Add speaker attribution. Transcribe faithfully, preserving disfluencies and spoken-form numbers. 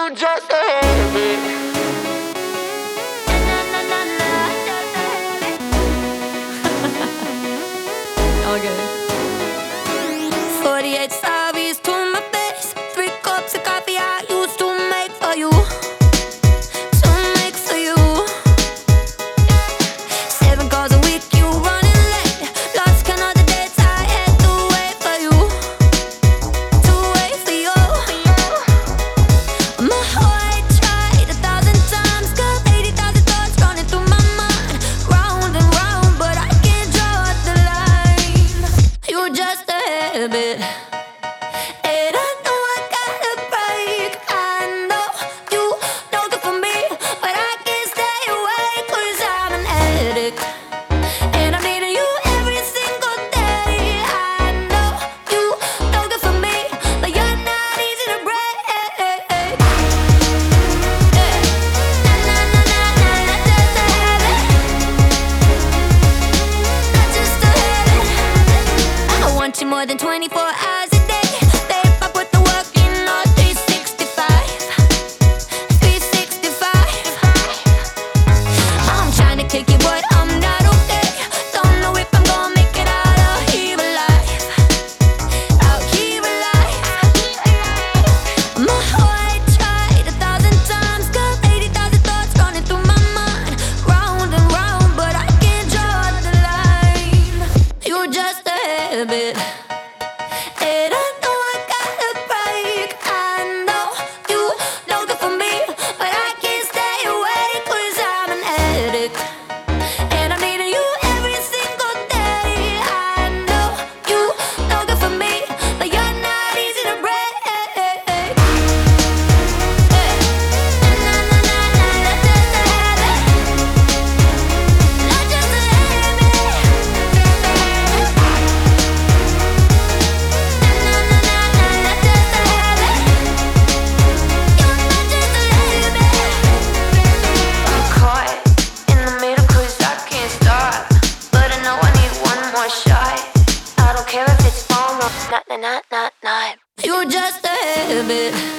Speaker 1: You just a habit.
Speaker 2: All good. forty-eight sorries to my face. Three cups of coffee I used to make for you. To make for you. Seven calls a week, you running late. Lost count of the dates I had to wait for you. To wait for you. My heart tried a thousand times. Got eighty thousand thoughts running through my mind. Round and round, but I can't draw the line. You just a habit. And I know I gotta break. I know you know good for me, but I can't stay away 'cause I'm an addict. And I'm needing you every single day. I know you know good for me, but you're not easy to break. Yeah. Na na na na na, not just a habit. Not just a habit. I want you more than twenty-four hours a day. Babe, I put the work in all three sixty-five. three sixty-five. I'm trying to kick it, but I'm not okay. Don't know if I'm gonna make it out of here alive. Out here alive. My heart tried a thousand times. Got eighty thousand thoughts running through my mind. Round and round, but I can't draw the line. You just a habit. And I know I gotta break. I know you know good for me, but I can't stay away 'cause I'm an addict. And I'm needing you every single day. I know you know good for me, but you're not easy to break. Na na na na na, not just a habit. Not just a habit. I'm caught in the middle 'cause I can't stop, but I know I need one more shot. I don't care if it's wrong or not, not, not, not, not. You just a habit.